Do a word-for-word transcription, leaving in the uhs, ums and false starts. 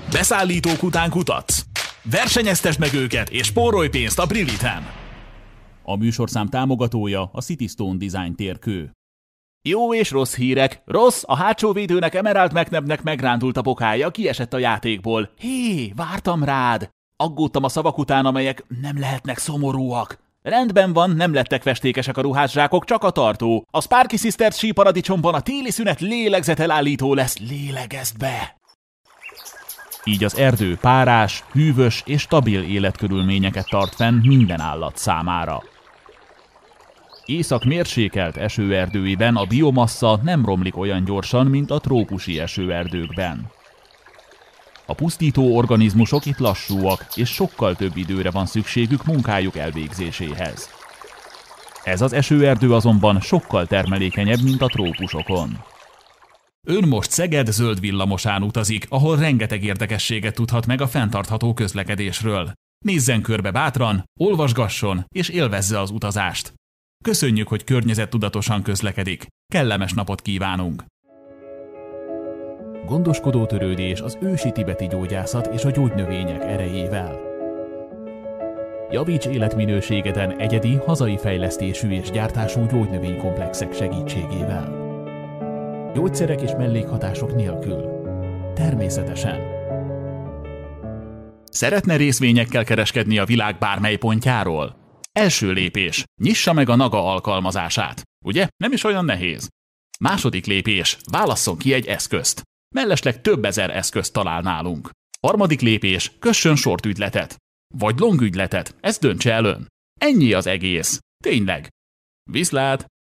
Beszállítók után kutatsz? Versenyeztesd meg őket, és spórolj pénzt a Briliten! A műsorszám támogatója a Citystone Design térkő. Jó és rossz hírek. Rossz, a hátsó védőnek Emerald McNabbnek megrándult a bokája, kiesett a játékból. Hé, vártam rád! Aggódtam a szavak után, amelyek nem lehetnek szomorúak. Rendben van, nem lettek festékesek a ruhászsákok, csak a tartó. A Sparky Sisters síparadicsomban a téli szünet lélegzetelállító lesz, lélegezd be! Így az erdő párás, hűvös és stabil életkörülményeket tart fenn minden állat számára. Észak mérsékelt esőerdőiben a biomassa nem romlik olyan gyorsan, mint a trópusi esőerdőkben. A pusztító organizmusok itt lassúak, és sokkal több időre van szükségük munkájuk elvégzéséhez. Ez az esőerdő azonban sokkal termelékenyebb, mint a trópusokon. Ön most Szeged zöld villamosán utazik, ahol rengeteg érdekességet tudhat meg a fenntartható közlekedésről. Nézzen körbe bátran, olvasgasson és élvezze az utazást. Köszönjük, hogy környezettudatosan közlekedik. Kellemes napot kívánunk! Gondoskodó törődés az ősi tibeti gyógyászat és a gyógynövények erejével. Javíts életminőségeden egyedi, hazai fejlesztésű és gyártású gyógynövénykomplexek segítségével. Gyógyszerek és mellékhatások nélkül. Természetesen. Szeretne részvényekkel kereskedni a világ bármely pontjáról? Első lépés. Nyissa meg a Naga alkalmazását. Ugye? Nem is olyan nehéz. Második lépés. Válasszon ki egy eszközt. Mellesleg több ezer eszközt talál nálunk. Harmadik lépés. Kössön short ügyletet. Vagy long ügyletet. Ezt döntse el ön. Ennyi az egész. Tényleg. Viszlát!